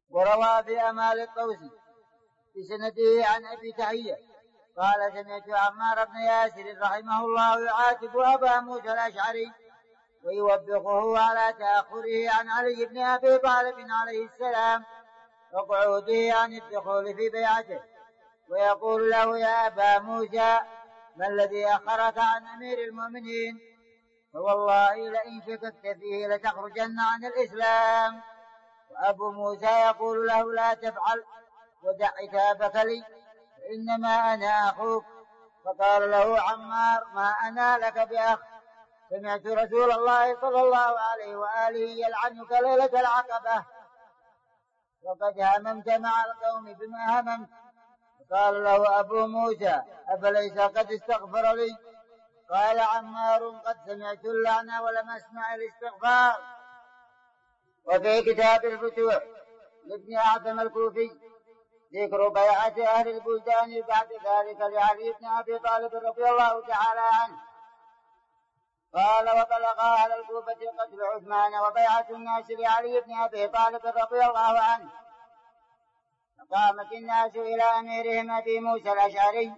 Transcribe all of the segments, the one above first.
وروى في أمال الطوسي بسنده عن أبي تحية قال سمعت عمار بن ياسر رحمه الله يعاتب أبا موسى الأشعري ويوبخه على تأخره عن علي بن أبي طالب عليه السلام وقعوده عن الدخول في بيعته، ويقول له يا أبا موسى ما الذي أخرك عن أمير المؤمنين؟ فوالله لئن شككت فيه لتخرجن عن الإسلام. وأبو موسى يقول له لا تفعل ودع عتابك لي فإنما أنا أخوك. فقال له عمار ما أنا لك بأخ، سمعت رسول الله صلى الله عليه وآله يلعنك ليلة العقبة وقد هممت مع القوم بما هممت. قال له أبو موسى أفليس قد استغفر لي؟ قال عمار قد سمعت اللعنة ولم أسمع الاستغفار. وفي كتاب الفتوح لابن أعثم الكوفي ذكر بيعة أهل البلدان بعد ذلك لعلي بن أبي طالب رضي الله تعالى عنه قال وبلغ أهل الكوفة قتل عثمان وبيعة الناس لعلي بن أبي طالب رضي الله عنه، فقامت الناس إلى أميرهم أبي موسى الأشعري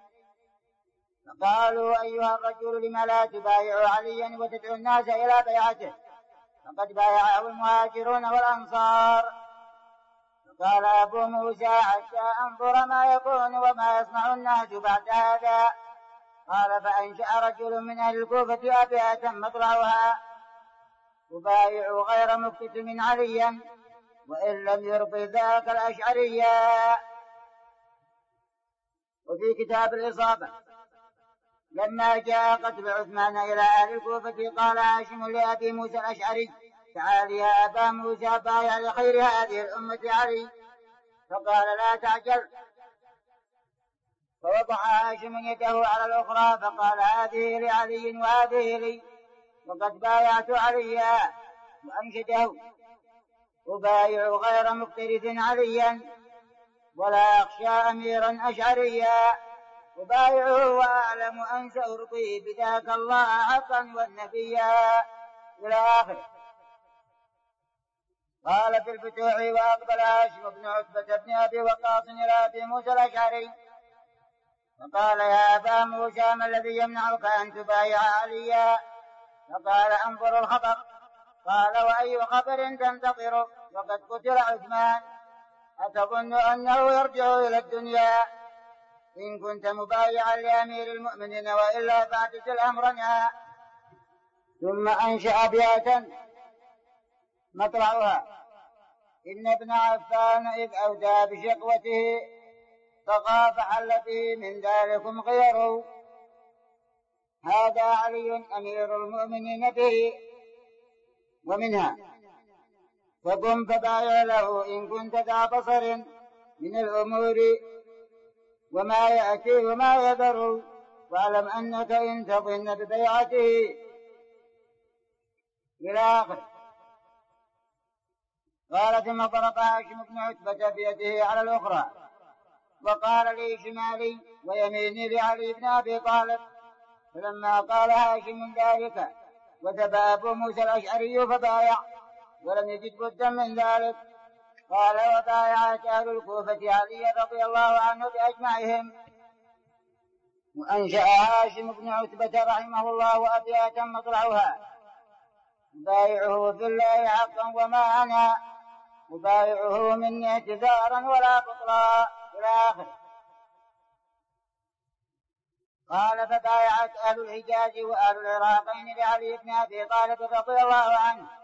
فقالوا أيها الرجل لم لا تبايع عليا وتدعو الناس إلى بيعته فقد بايعه المهاجرون والأنصار؟ فقال أبو موسى حتى أنظر ما يكون وما يصنع الناس بعد هذا. قال فأنشأ رجل من أهل الكوفة أبياتا مطلعها تبايع غير مكتم عليا وإن لم يرضي ذاك الأشعريا. وفي كتاب الإصابة لما جاء قتل عثمان إلى أهل الكوفة قال هاشم لأبي موسى الأشعري تعال يا أبا موسى بايع لخير هذه الأمة علي. فقال لا تعجل. فوضع هاشم يده على الأخرى فقال هذه لعلي وهذه لي وقد بايعت عليا. وأنشده أبايع غير مقترف عليا ولا أخشى أميرا أشعريا أبايعه وأعلم أن سأرضي بذاك الله حقا والنبيا إلى آخره. قال في الفتوح وأقبل هاشم بن عتبة بن أبي وقاص إلى أبي موسى الأشعري فقال يا أبا موسى ما الذي يمنعك أن تبايع عليا؟ فقال أنظر الخبر. قال وأي خبر تنتظر وقد قتل عثمان؟ أتظن أنه يرجع إلى الدنيا؟ إن كنت مبايعا لأمير المؤمنين وإلا فاعتزل أمرنا. ثم أنشأ أبياتا مطلعها إن ابن عفان إذ أودى بشقوته فخاف حل به من ذلكم غيره هذا علي أمير المؤمنين به. ومنها فقم فبايع له إن كنت ذا بصر من الأمور وما يأتي وما يذر واعلم أنك إن تظن ببيعته إلى آخره. قال ثم ضرب هاشم بن عتبة بيده على الأخرى وقال لي شمالي ويميني لعلي بن أبي طالب. فلما قال هاشم ذلك وثب أبو موسى الأشعري فبايع ولم يجد بدا من ذلك. قال وبايعت أهل الكوفة علي رضي الله عنه بأجمعهم. وأنشأ هاشم بن عتبة رحمه الله أبياتا مطلعها بايعه في الله حقا وما أنا مبايعه مني اعتذارا ولا بطلا إلى آخره. قال فبايعت أهل الحجاز وأهل العراقين لعلي بن أبي طالب رضي الله عنه